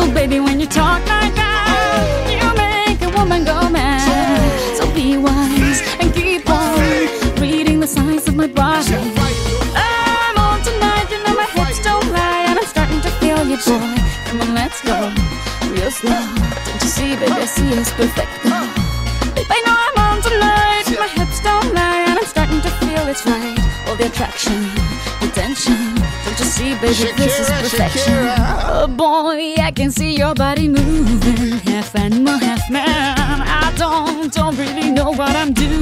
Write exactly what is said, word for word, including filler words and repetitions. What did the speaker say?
Oh, baby, when you talk like that, you make a woman go mad. So be wise and keep on reading the signs of my body. I'm on tonight, you know my hips don't lie, and I'm starting to feel you, boy. Come on, let's go real slow. Don't you see, baby, I see it's perfect. Babe, I know I'm on tonight, my hips don't lie, and I'm starting to feel it's right. All the attraction, the tension. Don't you see, baby, Shakira, this is perfection. Shakira. Oh boy, I can see your body moving, half animal, half man. I don't, don't really know what I'm doing.